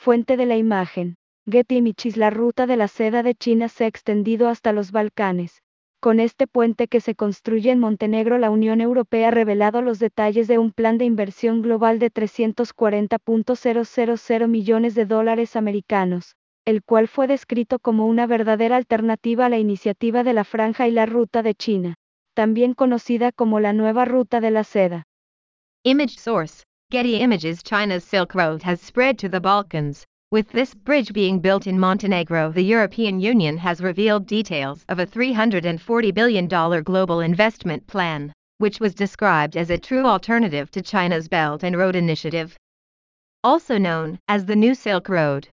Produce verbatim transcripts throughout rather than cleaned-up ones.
Fuente de la imagen. Getty Images. La ruta de la seda de China se ha extendido hasta los Balcanes. Con este puente que se construye en Montenegro, la Unión Europea ha revelado los detalles de un plan de inversión global de trescientos cuarenta punto cero cero cero millones de dólares americanos, el cual fue descrito como una verdadera alternativa a la iniciativa de la Franja y la Ruta de China, también conocida como la Nueva Ruta de la Seda. Image source: Getty Images. China's Silk Road has spread to the Balkans. With this bridge being built in Montenegro, the European Union has revealed details of a three hundred forty billion dollars global investment plan, which was described as a true alternative to China's Belt and Road Initiative, also known as the New Silk Road.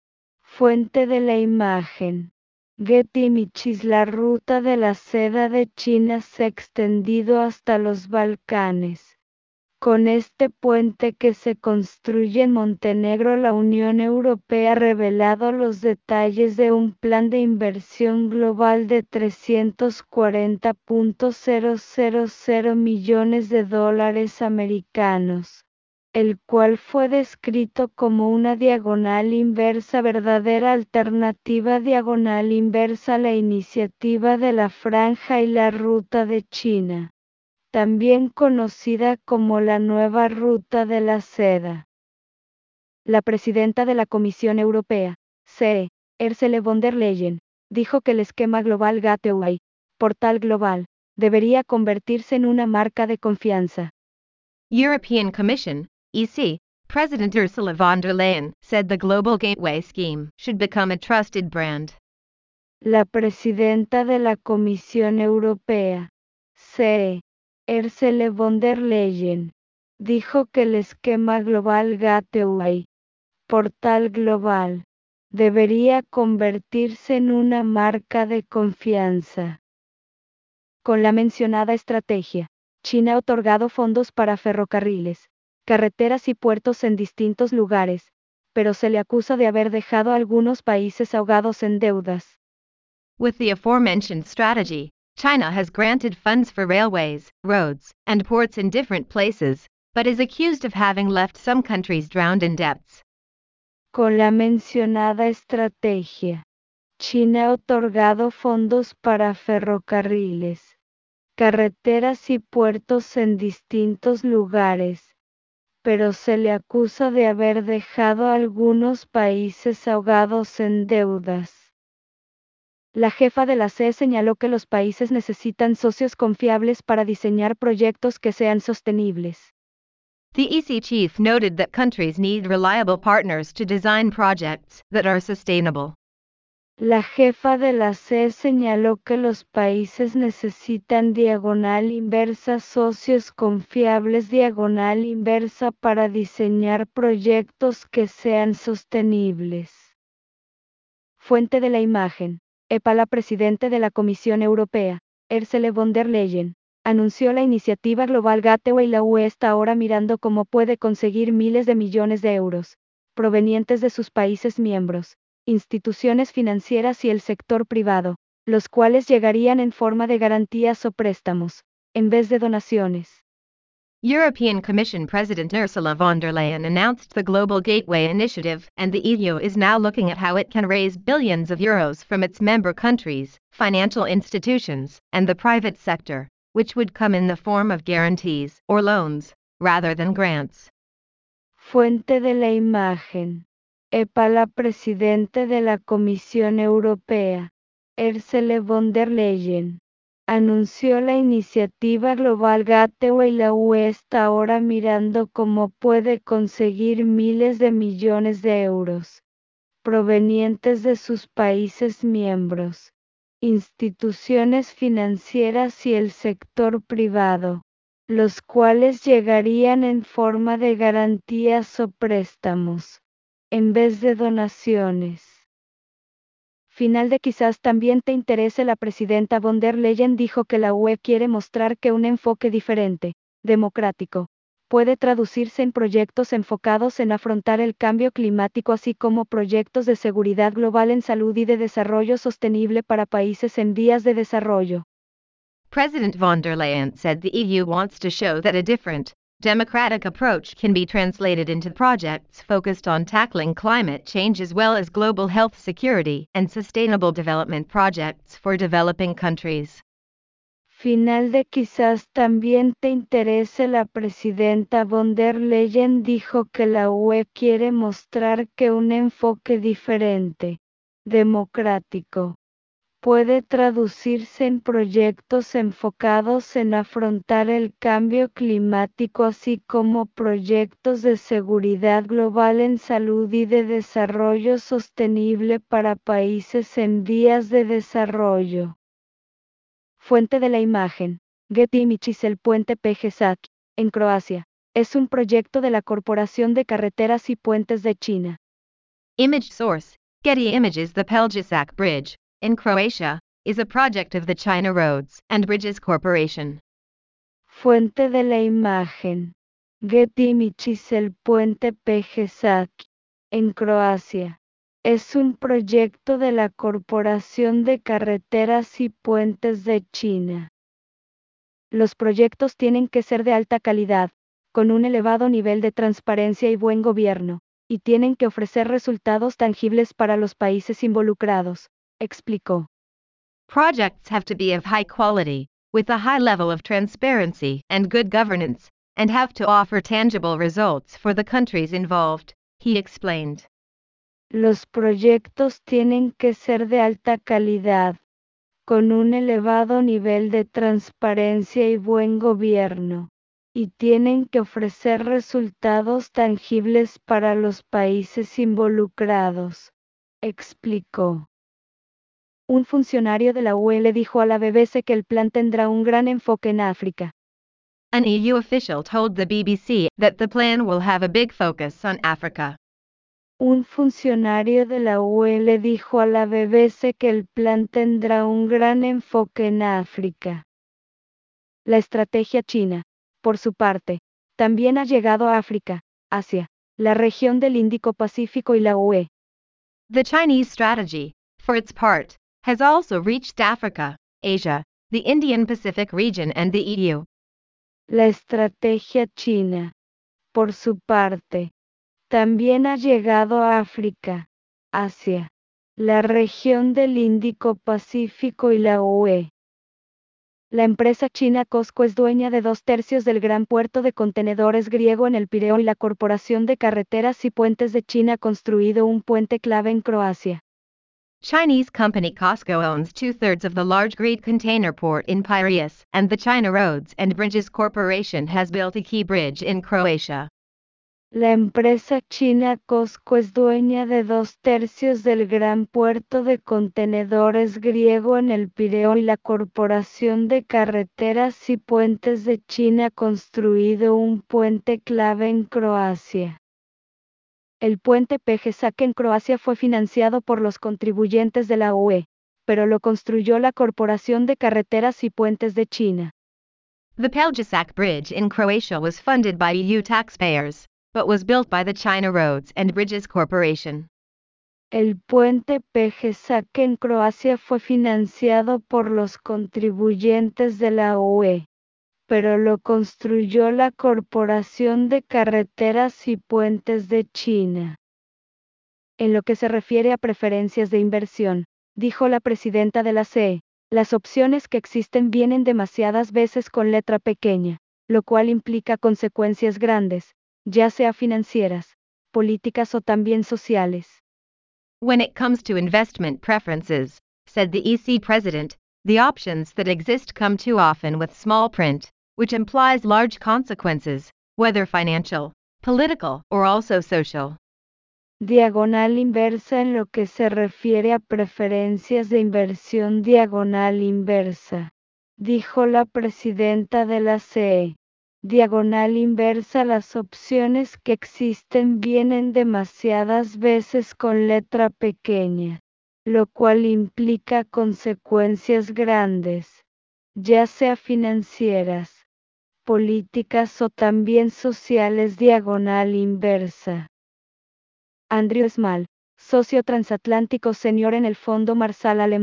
Fuente de la imagen. Getty Images. La ruta de la seda de China se ha extendido hasta los Balcanes. Con este puente que se construye en Montenegro, la Unión Europea ha revelado los detalles de un plan de inversión global de trescientos cuarenta punto cero cero cero millones de dólares americanos, el cual fue descrito como una diagonal inversa, verdadera alternativa diagonal inversa a la iniciativa de la Franja y la Ruta de China, también conocida como la Nueva Ruta de la Seda. La presidenta de la Comisión Europea, C E, Ursula von der Leyen, dijo que el esquema Global Gateway, portal global, debería convertirse en una marca de confianza. European Commission, E C, President Ursula von der Leyen said the Global Gateway scheme should become a trusted brand. La presidenta de la Comisión Europea, C E, Ursula von der Leyen, dijo que el esquema Global Gateway, portal global, debería convertirse en una marca de confianza. Con la mencionada estrategia, China ha otorgado fondos para ferrocarriles, carreteras y puertos en distintos lugares, pero se le acusa de haber dejado a algunos países ahogados en deudas. With the aforementioned strategy, China has granted funds for railways, roads, and ports in different places, but is accused of having left some countries drowned in debts. Con la mencionada estrategia, China ha otorgado fondos para ferrocarriles, carreteras y puertos en distintos lugares, pero se le acusa de haber dejado a algunos países ahogados en deudas. La jefa de la C E señaló que los países necesitan socios confiables para diseñar proyectos que sean sostenibles. The E C chief noted that countries need reliable partners to design projects that are sustainable. La jefa de la C E señaló que los países necesitan diagonal inversa socios confiables diagonal inversa para diseñar proyectos que sean sostenibles. Fuente de la imagen. E P A. La presidente de la Comisión Europea, Ursula von der Leyen, anunció la iniciativa Global Gateway. La U E está ahora mirando cómo puede conseguir miles de millones de euros, provenientes de sus países miembros, instituciones financieras y el sector privado, los cuales llegarían en forma de garantías o préstamos, en vez de donaciones. European Commission President Ursula von der Leyen announced the Global Gateway Initiative, and the E U is now looking at how it can raise billions of euros from its member countries, financial institutions, and the private sector, which would come in the form of guarantees or loans, rather than grants. Fuente de la imagen. E P A. La presidente de la Comisión Europea, Ursula von der Leyen, anunció la iniciativa Global Gateway. La U E está ahora mirando cómo puede conseguir miles de millones de euros, provenientes de sus países miembros, instituciones financieras y el sector privado, los cuales llegarían en forma de garantías o préstamos, en vez de donaciones. Final de quizás también te interese. La presidenta von der Leyen dijo que la U E quiere mostrar que un enfoque diferente, democrático, puede traducirse en proyectos enfocados en afrontar el cambio climático, así como proyectos de seguridad global en salud y de desarrollo sostenible para países en vías de desarrollo. President von der Leyen said the E U wants to show that a different, democratic approach can be translated into projects focused on tackling climate change as well as global health security and sustainable development projects for developing countries. Final de quizás también te interese. La presidenta von der Leyen dijo que la U E quiere mostrar que un enfoque diferente, democrático, puede traducirse en proyectos enfocados en afrontar el cambio climático, así como proyectos de seguridad global en salud y de desarrollo sostenible para países en vías de desarrollo. Fuente de la imagen: Getty Images. El puente Pelješac, en Croacia, es un proyecto de la Corporación de Carreteras y Puentes de China. Image source: Getty Images. The Pelješac Bridge, in Croatia, is a project of the China Roads and Bridges Corporation. Fuente de la imagen: Getty Images. El puente Pelješac, en Croacia, es un proyecto de la Corporación de Carreteras y Puentes de China. Los proyectos tienen que ser de alta calidad, con un elevado nivel de transparencia y buen gobierno, y tienen que ofrecer resultados tangibles para los países involucrados, explicó. Projects have to be of high quality, with a high level of transparency and good governance, and have to offer tangible results for the countries involved, he explained. Los proyectos tienen que ser de alta calidad, con un elevado nivel de transparencia y buen gobierno, y tienen que ofrecer resultados tangibles para los países involucrados, explicó. Un funcionario de la U E le dijo a la B B C que el plan tendrá un gran enfoque en África. An E U official told the B B C that the plan will have a big focus on Africa. Un funcionario de la U E le dijo a la B B C que el plan tendrá un gran enfoque en África. La estrategia china, por su parte, también ha llegado a África, Asia, la región del Índico-Pacífico y la U E. The Chinese strategy, for its part, has also reached Africa, Asia, the Indian Pacific region and the E U. La estrategia china, por su parte, también ha llegado a África, Asia, la región del Índico-Pacífico y la U E. La empresa china COSCO es dueña de dos tercios del gran puerto de contenedores griego en el Pireo y la Corporación de Carreteras y Puentes de China ha construido un puente clave en Croacia. Chinese company COSCO owns two-thirds of the large Greek container port in Piraeus, and the China Roads and Bridges Corporation has built a key bridge in Croatia. La empresa china COSCO es dueña de dos tercios del gran puerto de contenedores griego en el Pireo y la Corporación de Carreteras y Puentes de China ha construido un puente clave en Croacia. El puente Pelješac en Croacia fue financiado por los contribuyentes de la U E, pero lo construyó la Corporación de Carreteras y Puentes de China. The Pelješac Bridge in Croatia was funded by E U taxpayers, but was built by the China Roads and Bridges Corporation. El puente Pelješac en Croacia fue financiado por los contribuyentes de la U E, pero lo construyó la Corporación de Carreteras y Puentes de China. En lo que se refiere a preferencias de inversión, dijo la presidenta de la C E, las opciones que existen vienen demasiadas veces con letra pequeña, lo cual implica consecuencias grandes, ya sea financieras, políticas o también sociales. When it comes to investment preferences, said the E C president, the options that exist come too often with small print, which implies large consequences, whether financial, political, or also social. Diagonal inversa. En lo que se refiere a preferencias de inversión diagonal inversa, dijo la presidenta de la C E. Diagonal inversa. Las opciones que existen vienen demasiadas veces con letra pequeña, lo cual implica consecuencias grandes, ya sea financieras, políticas o también sociales. Diagonal inversa. Andrew Small, socio transatlántico senior en el Fondo Marshall alemán.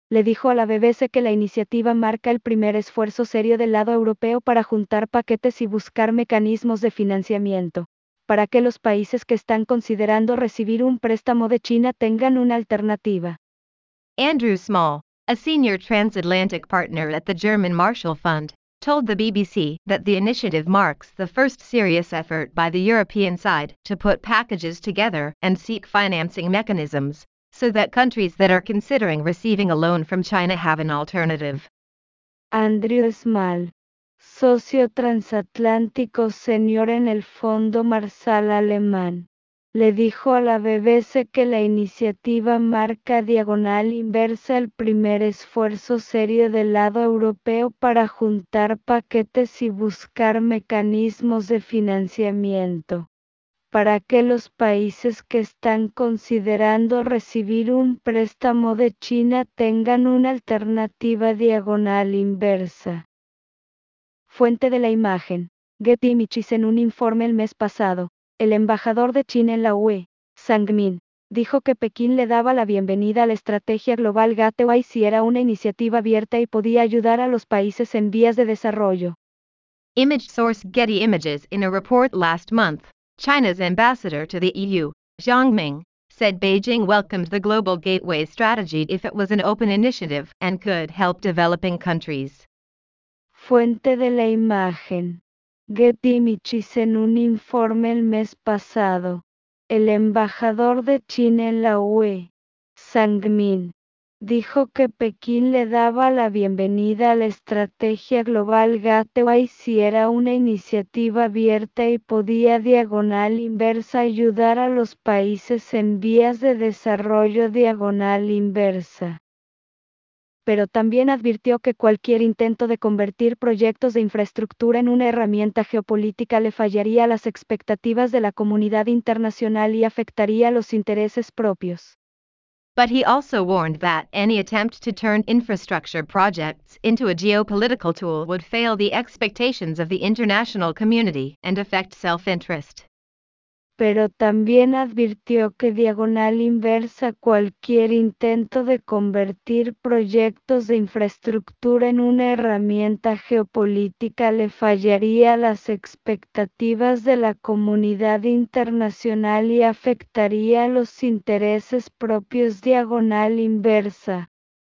le dijo a la B B C que la iniciativa marca el primer esfuerzo serio del lado europeo para juntar paquetes y buscar mecanismos de financiamiento, para que los países que están considerando recibir un préstamo de China tengan una alternativa. Andrew Small, a senior transatlantic partner at the German Marshall Fund, told the B B C that the initiative marks the first serious effort by the European side to put packages together and seek financing mechanisms, so that countries that are considering receiving a loan from China have an alternative. Andrew Small, socio transatlántico senior en el Fondo Marshall alemán, le dijo a la B B C que la iniciativa marca diagonal inversa el primer esfuerzo serio del lado europeo para juntar paquetes y buscar mecanismos de financiamiento, para que los países que están considerando recibir un préstamo de China tengan una alternativa diagonal inversa. Fuente de la imagen: Getty Images. En un informe el mes pasado, el embajador de China en la U E, Zhang Min, dijo que Pekín le daba la bienvenida a la estrategia global Gateway si era una iniciativa abierta y podía ayudar a los países en vías de desarrollo. Image source: Getty Images. In a report last month, China's ambassador to the E U, Zhang Ming, said Beijing welcomed the Global Gateway strategy if it was an open initiative and could help developing countries. Fuente de la imagen: Getty Images. En un informe el mes pasado, el embajador de China en la U E, Zhang Min, dijo que Pekín le daba la bienvenida a la estrategia global Gateway si era una iniciativa abierta y podía diagonal inversa ayudar a los países en vías de desarrollo diagonal inversa. Pero también advirtió que cualquier intento de convertir proyectos de infraestructura en una herramienta geopolítica le fallaría a las expectativas de la comunidad internacional y afectaría los intereses propios. But he also warned that any attempt to turn infrastructure projects into a geopolitical tool would fail the expectations of the international community and affect self-interest. Pero también advirtió que diagonal inversa cualquier intento de convertir proyectos de infraestructura en una herramienta geopolítica le fallaría a las expectativas de la comunidad internacional y afectaría a los intereses propios diagonal inversa.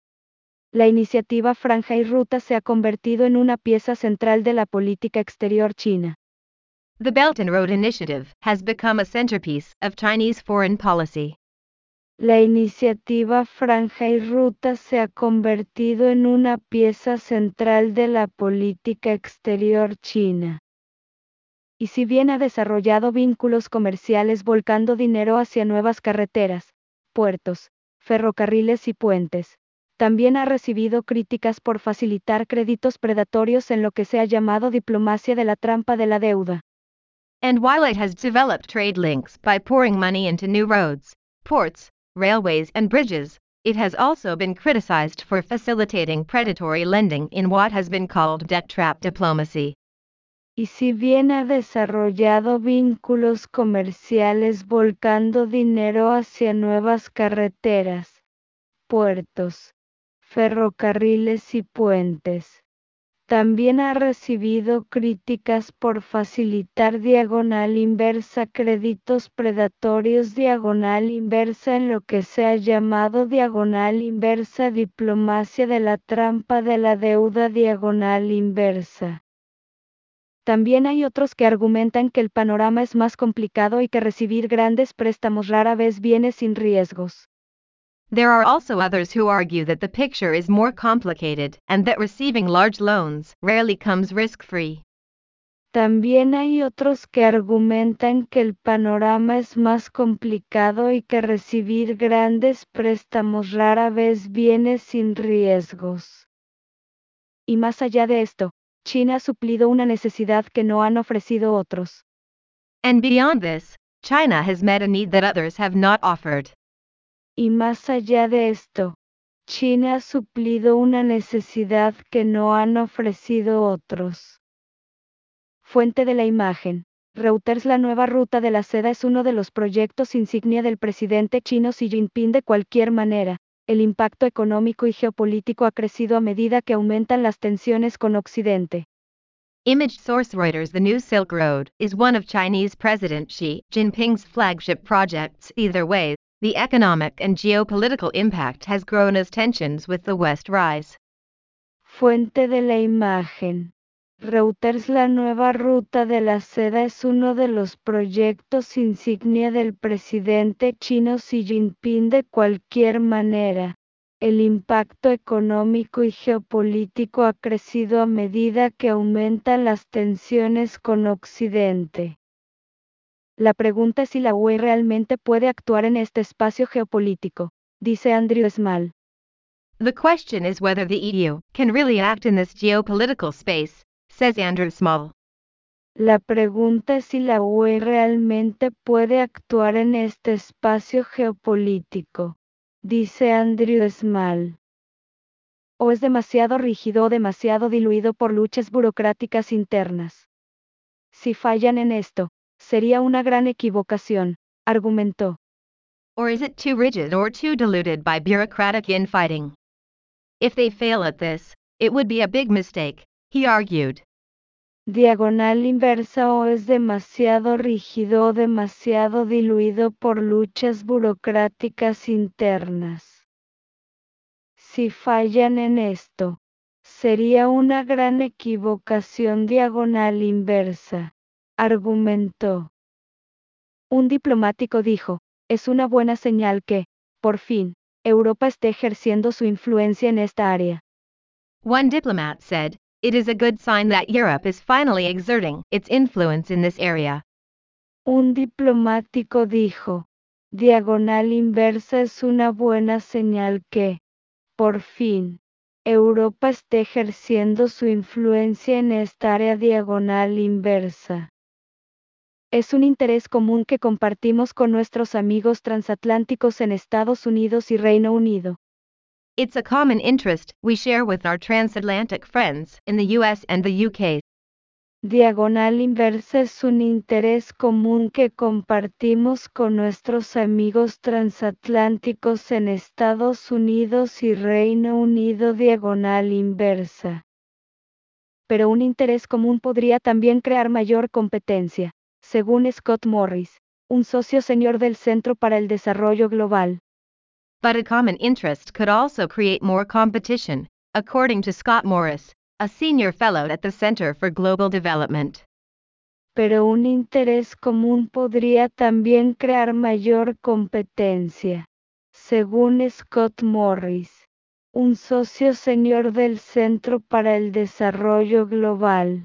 La iniciativa Franja y Ruta se ha convertido en una pieza central de la política exterior china. The Belt and Road Initiative has become a centerpiece of Chinese foreign policy. La iniciativa Franja y Ruta se ha convertido en una pieza central de la política exterior china. Y si bien ha desarrollado vínculos comerciales volcando dinero hacia nuevas carreteras, puertos, ferrocarriles y puentes, también ha recibido críticas por facilitar créditos predatorios en lo que se ha llamado diplomacia de la trampa de la deuda. And while it has developed trade links by pouring money into new roads, ports, railways and bridges, it has also been criticized for facilitating predatory lending in what has been called debt trap diplomacy. Y si bien ha desarrollado vínculos comerciales volcando dinero hacia nuevas carreteras, puertos, ferrocarriles y puentes, también ha recibido críticas por facilitar diagonal inversa créditos predatorios diagonal inversa en lo que se ha llamado diagonal inversa diplomacia de la trampa de la deuda diagonal inversa. También hay otros que argumentan que el panorama es más complicado y que recibir grandes préstamos rara vez viene sin riesgos. There are also others who argue that the picture is more complicated and that receiving large loans rarely comes risk-free. También hay otros que argumentan que el panorama es más complicado y que recibir grandes préstamos rara vez viene sin riesgos. Y más allá de esto, China ha suplido una necesidad que no han ofrecido otros. And beyond this, China has met a need that others have not offered. Y más allá de esto, China ha suplido una necesidad que no han ofrecido otros. Fuente de la imagen: Reuters. La nueva ruta de la seda es uno de los proyectos insignia del presidente chino Xi Jinping. De cualquier manera, el impacto económico y geopolítico ha crecido a medida que aumentan las tensiones con Occidente. Image source Reuters. The New Silk Road is one of Chinese President Xi Jinping's flagship projects. Either way, the economic and geopolitical impact has grown as tensions with the West rise. Fuente de la imagen. Reuters. La nueva ruta de la seda es uno de los proyectos insignia del presidente chino Xi Jinping. De cualquier manera, el impacto económico y geopolítico ha crecido a medida que aumentan las tensiones con Occidente. La pregunta es si la U E realmente puede actuar en este espacio geopolítico, dice Andrew Small. The question is whether the E U can really act in this geopolitical space, says Andrew Small. La pregunta es si la U E realmente puede actuar en este espacio geopolítico, dice Andrew Small. O es demasiado rígido o demasiado diluido por luchas burocráticas internas. Si fallan en esto, sería una gran equivocación, argumentó. Or is it too rigid or too diluted by bureaucratic infighting? If they fail at this, it would be a big mistake, he argued. Diagonal inversa. O es demasiado rígido o demasiado diluido por luchas burocráticas internas. Si fallan en esto, sería una gran equivocación. Diagonal inversa, argumentó. Un diplomático dijo, es una buena señal que, por fin, Europa esté ejerciendo su influencia en esta área. One diplomat said, it is a good sign that Europe is finally exerting its influence in this area. Un diplomático dijo, diagonal inversa. Es una buena señal que, por fin, Europa esté ejerciendo su influencia en esta área. Diagonal inversa. Es un interés común que compartimos con nuestros amigos transatlánticos en Estados Unidos y Reino Unido. It's a common interest we share with our transatlantic friends in the U S and the U K. Diagonal inversa. Es un interés común que compartimos con nuestros amigos transatlánticos en Estados Unidos y Reino Unido. Diagonal inversa. Pero un interés común podría también crear mayor competencia, según Scott Morris, un socio senior del Centro para el Desarrollo Global. But a common interest could also create more competition, according to Scott Morris, a senior fellow at the Center for Global Development. Pero un interés común podría también crear mayor competencia, según Scott Morris, un socio senior del Centro para el Desarrollo Global.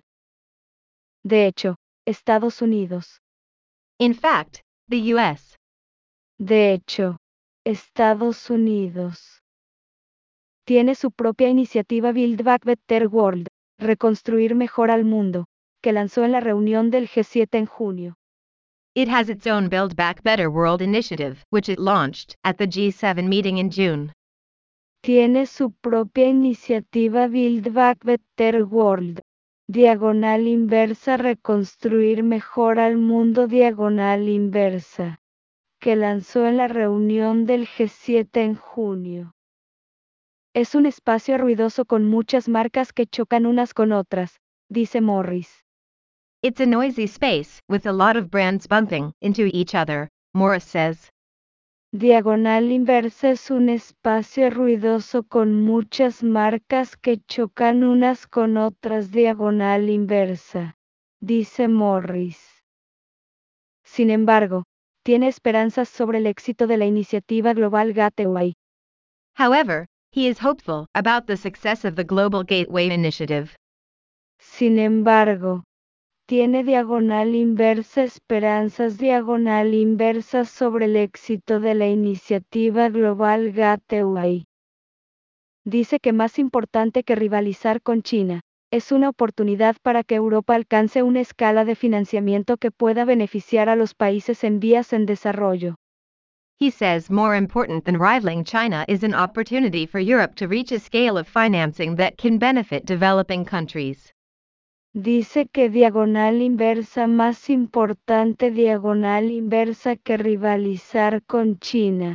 De hecho, Estados Unidos. In fact, the U S. De hecho, Estados Unidos tiene su propia iniciativa Build Back Better World, reconstruir mejor al mundo, que lanzó en la reunión del G siete en junio. It has its own Build Back Better World initiative, which it launched at the G seven meeting in June. Tiene su propia iniciativa Build Back Better World, diagonal inversa. Reconstruir mejor al mundo. Diagonal inversa, que lanzó en la reunión del G siete en junio. Es un espacio ruidoso con muchas marcas que chocan unas con otras, dice Morris. It's a noisy space, with a lot of brands bumping into each other, Morris says. Diagonal inversa. Es un espacio ruidoso con muchas marcas que chocan unas con otras. Diagonal inversa, dice Morris. Sin embargo, tiene esperanzas sobre el éxito de la iniciativa Global Gateway. However, he is hopeful about the success of the Global Gateway Initiative. Sin embargo, tiene diagonal inversa esperanzas. Diagonal inversa sobre el éxito de la iniciativa Global Gateway. Dice que más importante que rivalizar con China, es una oportunidad para que Europa alcance una escala de financiamiento que pueda beneficiar a los países en vías en desarrollo. He says more important than rivaling China is an opportunity for Europe to reach a scale of financing that can benefit developing countries. Dice que diagonal inversa más importante diagonal inversa que rivalizar con China,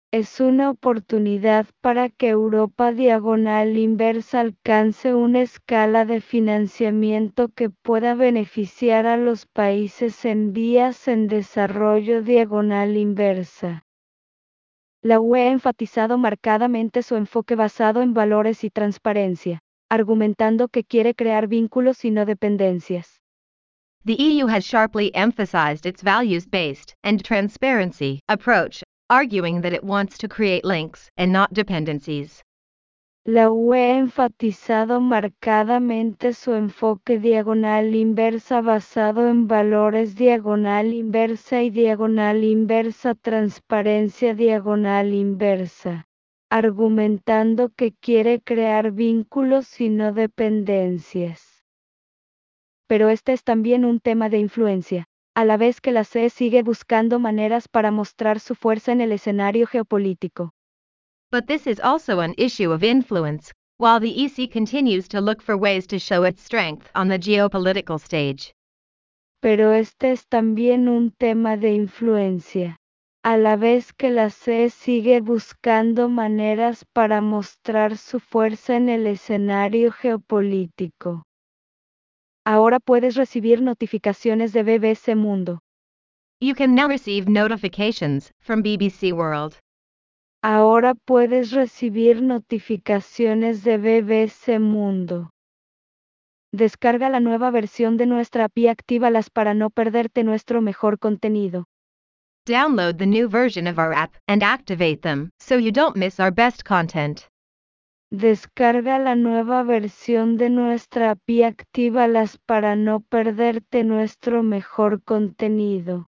Es una oportunidad para que Europa diagonal inversa alcance una escala de financiamiento que pueda beneficiar a los países en vías en desarrollo diagonal inversa. La U E ha enfatizado marcadamente su enfoque basado en valores y transparencia, argumentando que quiere crear vínculos y no dependencias. The E U has sharply emphasized its values-based and transparency approach, arguing that it wants to create links and not dependencies. La U E ha enfatizado marcadamente su enfoque diagonal inversa basado en valores diagonal inversa y diagonal inversa transparencia diagonal inversa, argumentando que quiere crear vínculos y no dependencias. Pero este es también un tema de influencia, a la vez que la C E sigue buscando maneras para mostrar su fuerza en el escenario geopolítico. But this is also an issue of influence, while the E C continues to look for ways to show its strength on the geopolitical stage. Pero este es también un tema de influencia, a la vez que la C E sigue buscando maneras para mostrar su fuerza en el escenario geopolítico. Ahora puedes recibir notificaciones de B B C Mundo. You can now receive notifications from B B C World. Ahora puedes recibir notificaciones de B B C Mundo. Descarga la nueva versión de nuestra app y actívalas para no perderte nuestro mejor contenido. Download the new version of our app and activate them so you don't miss our best content. Descarga la nueva versión de nuestra app y actívalas para no perderte nuestro mejor contenido.